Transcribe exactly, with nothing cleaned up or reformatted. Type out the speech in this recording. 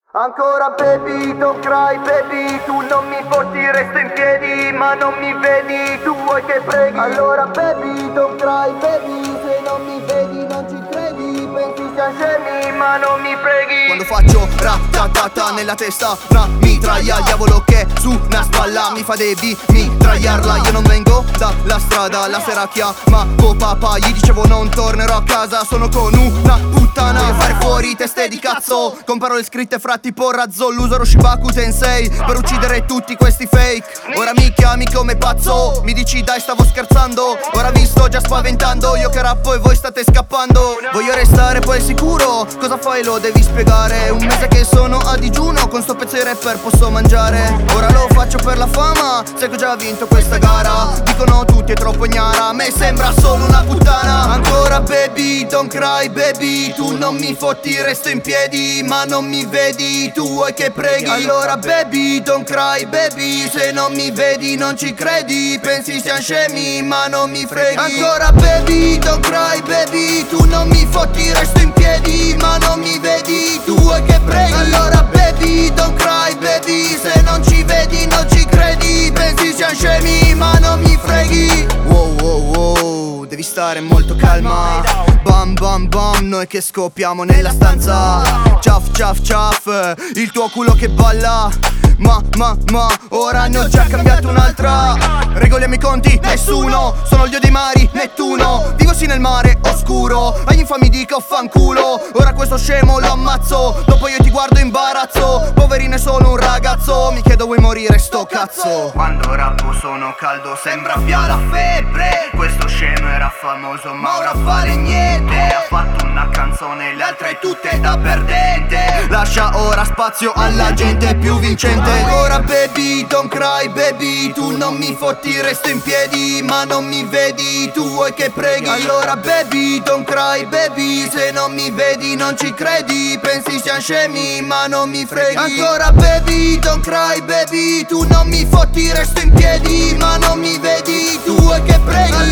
Ancora baby, don't cry baby, tu non mi porti, resto in piedi, ma non mi vedi, tu vuoi che preghi. Allora baby, don't cry baby, se non mi vedi non ci credi, pensi sia scemi, ma non mi preghi. Quando faccio ratatata nella testa una mitraglia, il diavolo che su una spalla mi fa devi mitragliarla. Io non vengo dalla strada, la sera chiama oh papà, gli dicevo non tornerò a casa, sono con una puttana. Voglio fare fuori teste di cazzo, con parole scritte fra tipo razzo, l'uso Roshibaku Tensei per uccidere tutti questi fake. Ora mi chiami come pazzo, mi dici dai stavo scherzando, ora vi sto già spaventando, io che rappo e voi state scappando. Voglio restare poi sicuro, cosa fai lo devi spiegare, un mese che sono a digiuno, con sto pezzo di rapper posso mangiare. Ora lo faccio per la fama, sai che ho già vinto questa gara, dicono tutti è troppo ignara, a me sembra solo una puttana. Ancora baby, don't cry baby, tu non mi fotti, resto in piedi, ma non mi vedi, tu vuoi che preghi. Allora baby, don't cry baby, se non mi vedi non ci credi, pensi siamo scemi, ma non mi freghi. Ancora baby, don't cry baby, tu non mi fotti, resto in piedi, ma non mi vedi, tu vuoi che preghi. Allora baby, don't cry baby, se non ci vedi non ci credi, pensi siamo scemi, ma non mi freghi. Wow wow wow, devi stare molto calma. Bam bam bam, noi che scoppiamo nella stanza. Ciaf ciaf ciaf, il tuo culo che balla. Ma ma ma, ora ne ho già cambiato un'altra. Regoliamo i conti, nessuno, sono il dio dei mari, Nettuno. Vivo sì nel mare oscuro, agli infami dico fanculo. Ora questo scemo lo ammazzo, dopo io ti guardo imbarazzo. Poverino è solo un ragazzo, mi chiedo vuoi morire sto cazzo. Quando rappo sono caldo sembra abbia la febbre. Questo scemo era famoso ma ora vale niente. Ha fatto una canzone, le altre tutte da perdente. Lascia ora spazio alla gente più vincente. Ancora baby, don't cry baby, tu non mi fotti, resto in piedi, ma non mi vedi, tu vuoi che preghi. Allora baby, don't cry baby, se non mi vedi non ci credi, pensi siamo scemi, ma non mi freghi. Ancora baby, don't cry baby, tu non mi fotti, resto in piedi, ma non mi vedi, tu vuoi che preghi.